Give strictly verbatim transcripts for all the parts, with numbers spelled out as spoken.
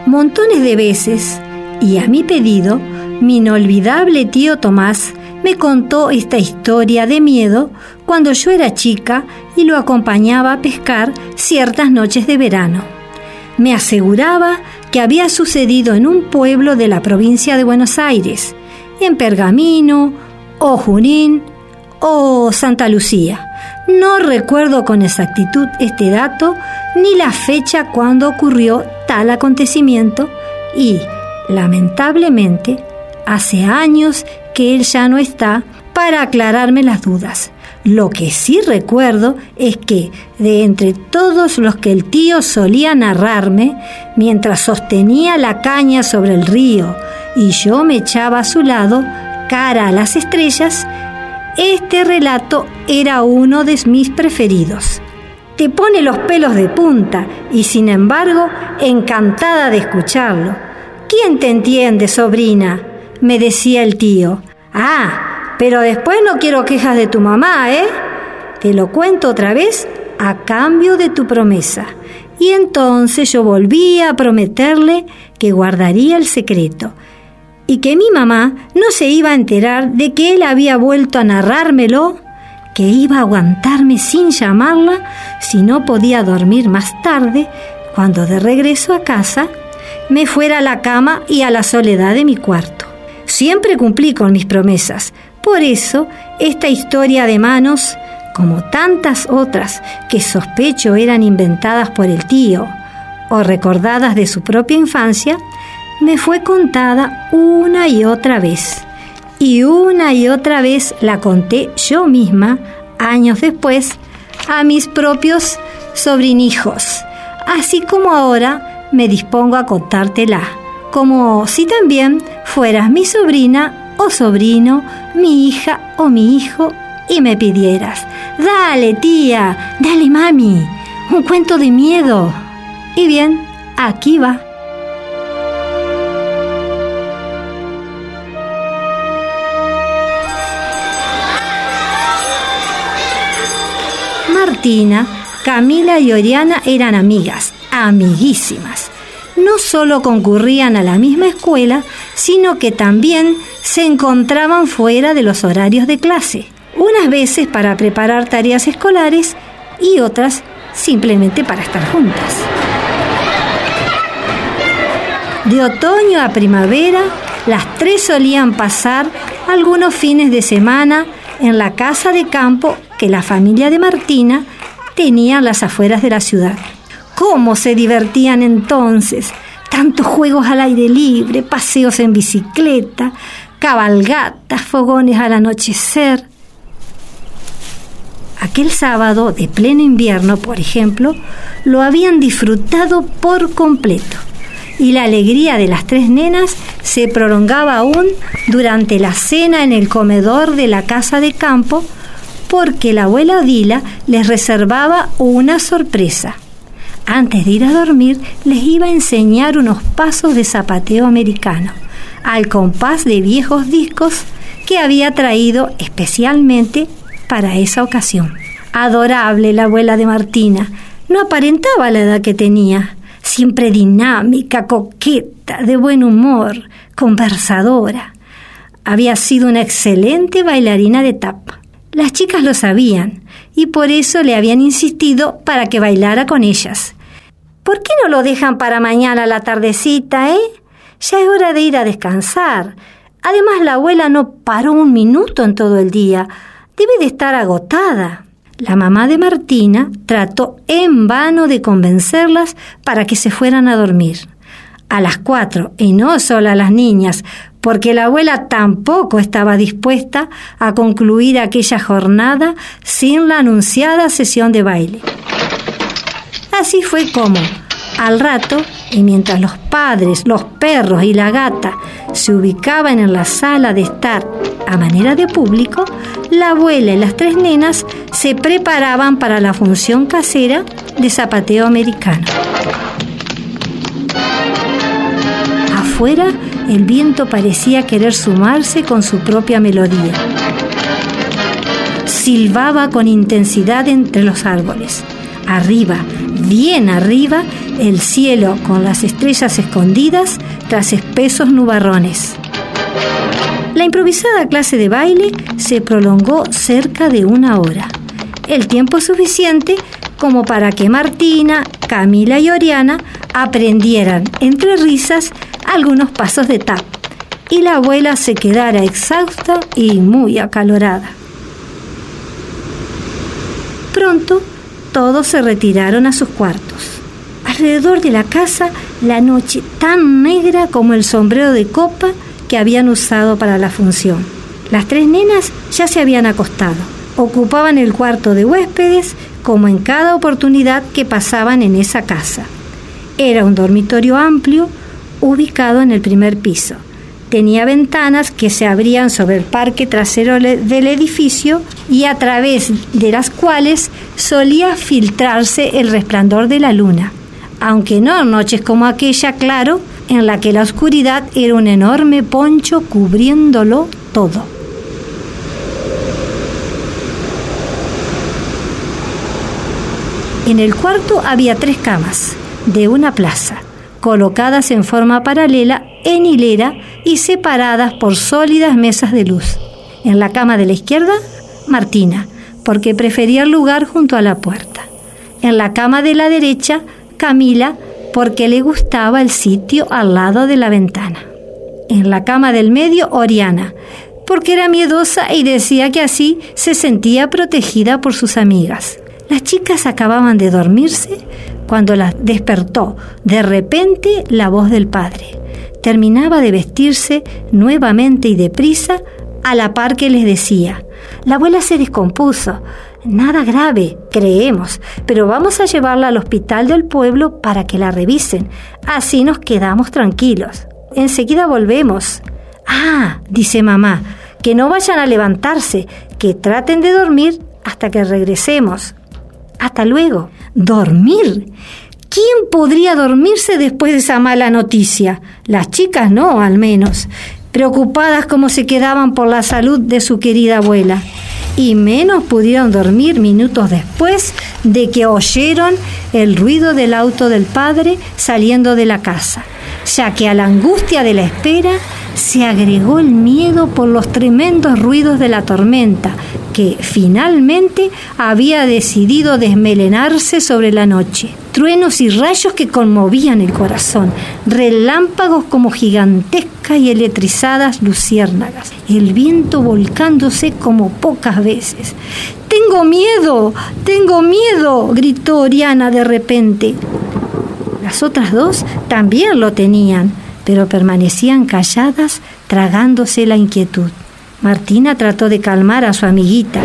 Montones de veces, y a mi pedido, mi inolvidable tío Tomás me contó esta historia de miedo cuando yo era chica y lo acompañaba a pescar ciertas noches de verano. Me aseguraba que había sucedido en un pueblo de la provincia de Buenos Aires, en Pergamino, o Junín, o Santa Lucía. No recuerdo con exactitud este dato ni la fecha cuando ocurrió tal acontecimiento y, lamentablemente, hace años que él ya no está para aclararme las dudas. Lo que sí recuerdo es que, de entre todos los que el tío solía narrarme, mientras sostenía la caña sobre el río y yo me echaba a su lado, cara a las estrellas, este relato era uno de mis preferidos. Te pone los pelos de punta y, sin embargo, encantada de escucharlo. ¿Quién te entiende, sobrina?, me decía el tío. Ah, pero después no quiero quejas de tu mamá, ¿eh? Te lo cuento otra vez a cambio de tu promesa. Y entonces yo volvía a prometerle que guardaría el secreto y que mi mamá no se iba a enterar de que él había vuelto a narrármelo, que iba a aguantarme sin llamarla si no podía dormir más tarde, cuando de regreso a casa me fuera a la cama y a la soledad de mi cuarto. Siempre cumplí con mis promesas. Por eso, esta historia de manos, como tantas otras que sospecho eran inventadas por el tío o recordadas de su propia infancia, me fue contada una y otra vez. Y una y otra vez la conté yo misma, años después, a mis propios sobrinijos, así como ahora me dispongo a contártela, como si también fueras mi sobrina o sobrino, mi hija o mi hijo, y me pidieras: dale, tía, dale, mami, un cuento de miedo. Y bien, aquí va. Martina, Camila y Oriana eran amigas, amiguísimas. No solo concurrían a la misma escuela, sino que también se encontraban fuera de los horarios de clase, unas veces para preparar tareas escolares y otras simplemente para estar juntas. De otoño a primavera, las tres solían pasar algunos fines de semana en la casa de campo que la familia de Martina tenía a las afueras de la ciudad. ¿Cómo se divertían entonces? Tantos juegos al aire libre, paseos en bicicleta, cabalgatas, fogones al anochecer. Aquel sábado de pleno invierno, por ejemplo, lo habían disfrutado por completo. Y la alegría de las tres nenas se prolongaba aún durante la cena en el comedor de la casa de campo, porque la abuela Odila les reservaba una sorpresa. Antes de ir a dormir, les iba a enseñar unos pasos de zapateo americano, al compás de viejos discos que había traído especialmente para esa ocasión. Adorable la abuela de Martina, no aparentaba la edad que tenía, siempre dinámica, coqueta, de buen humor, conversadora. Había sido una excelente bailarina de tap. Las chicas lo sabían y por eso le habían insistido para que bailara con ellas. ¿Por qué no lo dejan para mañana a la tardecita, eh? Ya es hora de ir a descansar. Además, la abuela no paró un minuto en todo el día. Debe de estar agotada. La mamá de Martina trató en vano de convencerlas para que se fueran a dormir. A las cuatro, y no solo a las niñas, porque la abuela tampoco estaba dispuesta a concluir aquella jornada sin la anunciada sesión de baile. Así fue como, al rato, y mientras los padres, los perros y la gata se ubicaban en la sala de estar a manera de público, la abuela y las tres nenas se preparaban para la función casera de zapateo americano. Afuera, el viento parecía querer sumarse con su propia melodía. Silbaba con intensidad entre los árboles. Arriba, bien arriba, el cielo con las estrellas escondidas tras espesos nubarrones. La improvisada clase de baile se prolongó cerca de una hora, el tiempo suficiente como para que Martina, Camila y Oriana aprendieran entre risas algunos pasos de tap y la abuela se quedara exhausta y muy acalorada. Pronto todos se retiraron a sus cuartos. Alrededor de la casa, la noche tan negra como el sombrero de copa que habían usado para la función. Las tres nenas ya se habían acostado. Ocupaban el cuarto de huéspedes como en cada oportunidad que pasaban en esa casa. Era un dormitorio amplio ubicado en el primer piso. Tenía ventanas que se abrían sobre el parque trasero del edificio y a través de las cuales solía filtrarse el resplandor de la luna, aunque no en noches como aquella, claro, en la que la oscuridad era un enorme poncho cubriéndolo todo. En el cuarto había tres camas de una plaza, colocadas en forma paralela en hilera y separadas por sólidas mesas de luz. En la cama de la izquierda, Martina, porque prefería el lugar junto a la puerta. En la cama de la derecha, Camila, porque le gustaba el sitio al lado de la ventana. En la cama del medio, Oriana, porque era miedosa y decía que así se sentía protegida por sus amigas. Las chicas acababan de dormirse cuando las despertó de repente la voz del padre. Terminaba de vestirse nuevamente y deprisa, a la par que les decía: la abuela se descompuso. Nada grave, creemos, pero vamos a llevarla al hospital del pueblo para que la revisen. Así nos quedamos tranquilos. Enseguida volvemos. Ah, dice mamá, que no vayan a levantarse, que traten de dormir hasta que regresemos. Hasta luego. ¿Dormir? ¿Quién podría dormirse después de esa mala noticia? Las chicas no, al menos, preocupadas como se quedaban por la salud de su querida abuela. Y menos pudieron dormir minutos después de que oyeron el ruido del auto del padre saliendo de la casa, ya que a la angustia de la espera se agregó el miedo por los tremendos ruidos de la tormenta, que finalmente había decidido desmelenarse sobre la noche. Truenos y rayos que conmovían el corazón, relámpagos como gigantescas y electrizadas luciérnagas, el viento volcándose como pocas veces. ¡Tengo miedo! ¡Tengo miedo!, gritó Oriana de repente. Las otras dos también lo tenían, pero permanecían calladas, tragándose la inquietud. Martina trató de calmar a su amiguita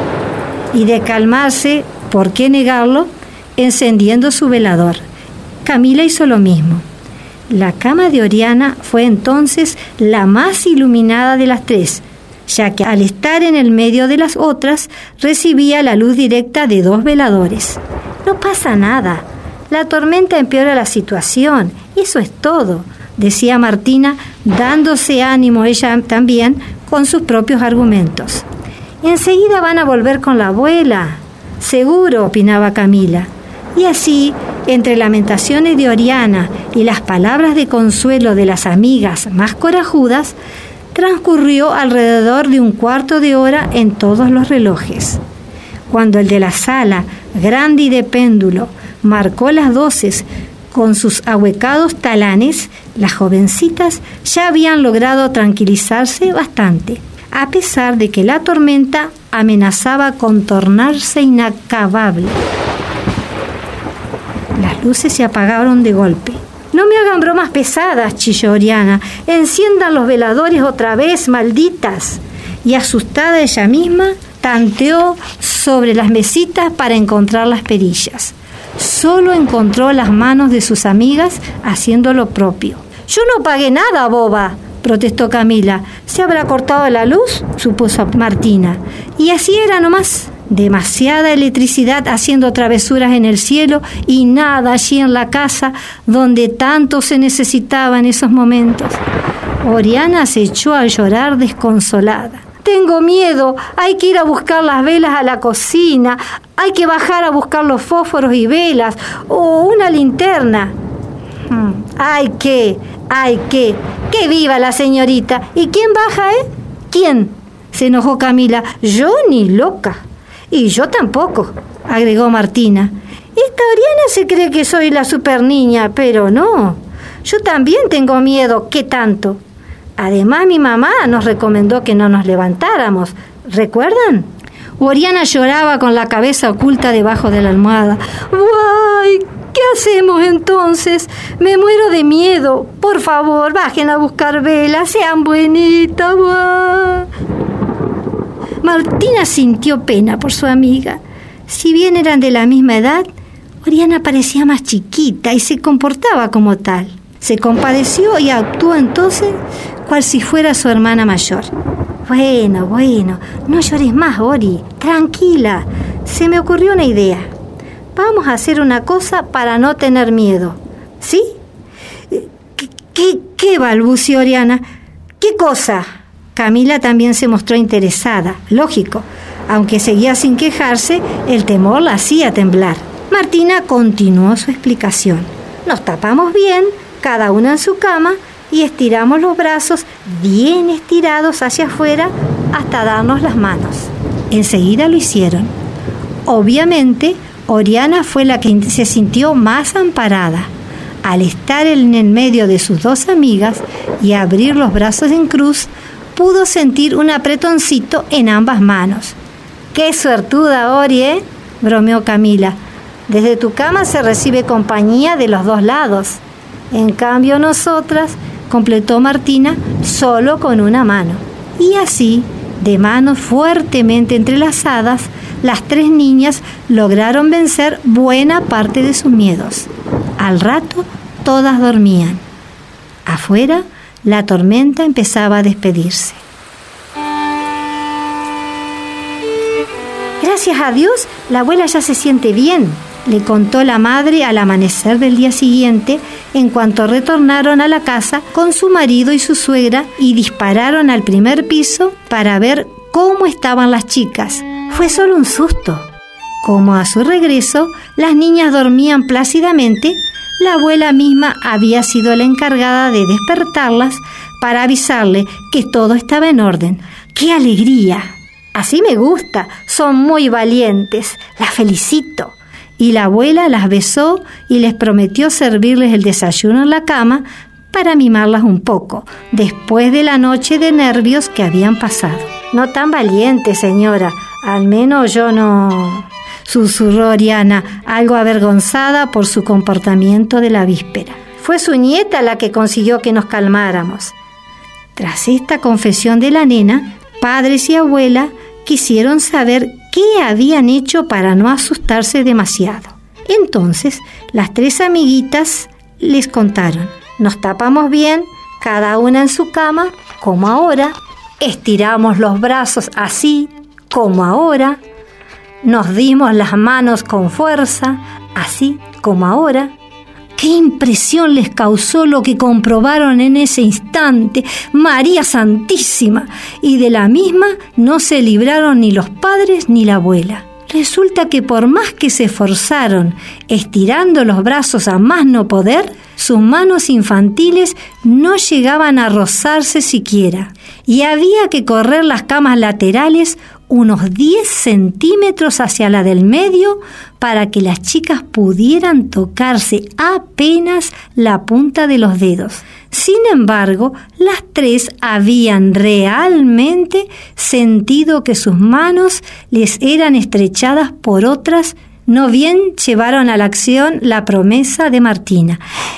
y de calmarse, ¿por qué negarlo?, encendiendo su velador. Camila hizo lo mismo. La cama de Oriana fue entonces la más iluminada de las tres, ya que al estar en el medio de las otras recibía la luz directa de dos veladores. No pasa nada, la tormenta empeora la situación, eso es todo, decía Martina, dándose ánimo ella también con sus propios argumentos. Enseguida van a volver con la abuela, seguro, opinaba Camila. Y así, entre lamentaciones de Oriana y las palabras de consuelo de las amigas más corajudas, transcurrió alrededor de un cuarto de hora en todos los relojes. Cuando el de la sala, grande y de péndulo, marcó las doce con sus ahuecados talanes, las jovencitas ya habían logrado tranquilizarse bastante, a pesar de que la tormenta amenazaba con tornarse inacabable. Las luces se apagaron de golpe. «No me hagan bromas pesadas», chilló Oriana. «Enciendan los veladores otra vez, malditas». Y asustada ella misma, tanteó sobre las mesitas para encontrar las perillas. Solo encontró las manos de sus amigas haciendo lo propio. «Yo no pagué nada, boba», protestó Camila. «¿Se habrá cortado la luz?», supuso Martina. Y así era nomás. Demasiada electricidad haciendo travesuras en el cielo y nada allí en la casa donde tanto se necesitaba en esos momentos. Oriana se echó a llorar desconsolada. tengo miedo. Hay que ir a buscar las velas a la cocina. Hay que bajar a buscar los fósforos y velas. O una linterna. Hmm. Hay que, hay que. ¡Que viva la señorita! ¿Y quién baja, eh? ¿Quién? Se enojó Camila. Yo ni loca. Y yo tampoco, agregó Martina. Esta Oriana se cree que soy la super niña, pero no. Yo también tengo miedo. ¿Qué tanto? Además, mi mamá nos recomendó que no nos levantáramos. ¿Recuerdan? Oriana lloraba con la cabeza oculta debajo de la almohada. ¡Ay! ¿Qué hacemos entonces? Me muero de miedo. Por favor, bajen a buscar velas. Sean buenitas. ¡Buah! Martina sintió pena por su amiga. Si bien eran de la misma edad, Oriana parecía más chiquita y se comportaba como tal. Se compadeció y actuó entonces cual si fuera su hermana mayor. Bueno, bueno, no llores más, Ori. Tranquila. Se me ocurrió una idea. Vamos a hacer una cosa para no tener miedo. ¿Sí? ¿Qué, qué, qué balbució Oriana? ¿Qué cosa? Camila también se mostró interesada. Lógico. Aunque seguía sin quejarse, el temor la hacía temblar. Martina continuó su explicación. Nos tapamos bien, cada una en su cama, y estiramos los brazos bien estirados hacia afuera hasta darnos las manos. Enseguida lo hicieron. Obviamente, Oriana fue la que se sintió más amparada. Al estar en el medio de sus dos amigas y abrir los brazos en cruz, pudo sentir un apretoncito en ambas manos. ¡Qué suertuda, Ori, eh! Bromeó Camila. Desde tu cama se recibe compañía de los dos lados. En cambio nosotras, completó Martina, solo con una mano. Y así, de manos fuertemente entrelazadas, las tres niñas lograron vencer buena parte de sus miedos. Al rato, todas dormían. Afuera, la tormenta empezaba a despedirse. Gracias a Dios, la abuela ya se siente bien, le contó la madre al amanecer del día siguiente, en cuanto retornaron a la casa con su marido y su suegra y dispararon al primer piso para ver cómo estaban las chicas. Fue solo un susto. Como a su regreso, las niñas dormían plácidamente, la abuela misma había sido la encargada de despertarlas para avisarle que todo estaba en orden. ¡Qué alegría! Así me gusta, son muy valientes, las felicito. Y la abuela las besó y les prometió servirles el desayuno en la cama para mimarlas un poco, después de la noche de nervios que habían pasado. No tan valiente, señora, al menos yo no... susurró Oriana, algo avergonzada por su comportamiento de la víspera. Fue su nieta la que consiguió que nos calmáramos. Tras esta confesión de la nena, padres y abuela quisieron saber qué habían hecho para no asustarse demasiado. Entonces, las tres amiguitas les contaron. Nos tapamos bien, cada una en su cama, como ahora. Estiramos los brazos así, como ahora. Nos dimos las manos con fuerza, así como ahora. ¡Qué impresión les causó lo que comprobaron en ese instante! ¡María Santísima! Y de la misma no se libraron ni los padres ni la abuela. Resulta que por más que se esforzaron, estirando los brazos a más no poder, sus manos infantiles no llegaban a rozarse siquiera. Y había que correr las camas laterales unos diez centímetros hacia la del medio para que las chicas pudieran tocarse apenas la punta de los dedos. Sin embargo, las tres habían realmente sentido que sus manos les eran estrechadas por otras, no bien llevaron a la acción la promesa de Martina.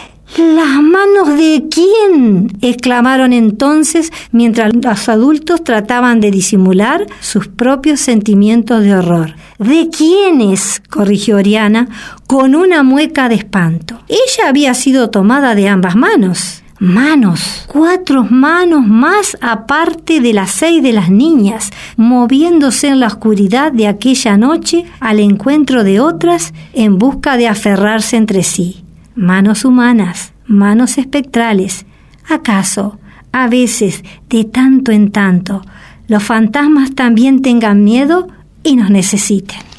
¿Las manos de quién?, exclamaron entonces mientras los adultos trataban de disimular sus propios sentimientos de horror. ¿De quiénes?, corrigió Oriana con una mueca de espanto. Ella había sido tomada de ambas manos. Manos, cuatro manos más aparte de las seis de las niñas, moviéndose en la oscuridad de aquella noche al encuentro de otras en busca de aferrarse entre sí. Manos humanas, manos espectrales. ¿Acaso, a veces, de tanto en tanto, los fantasmas también tengan miedo y nos necesiten.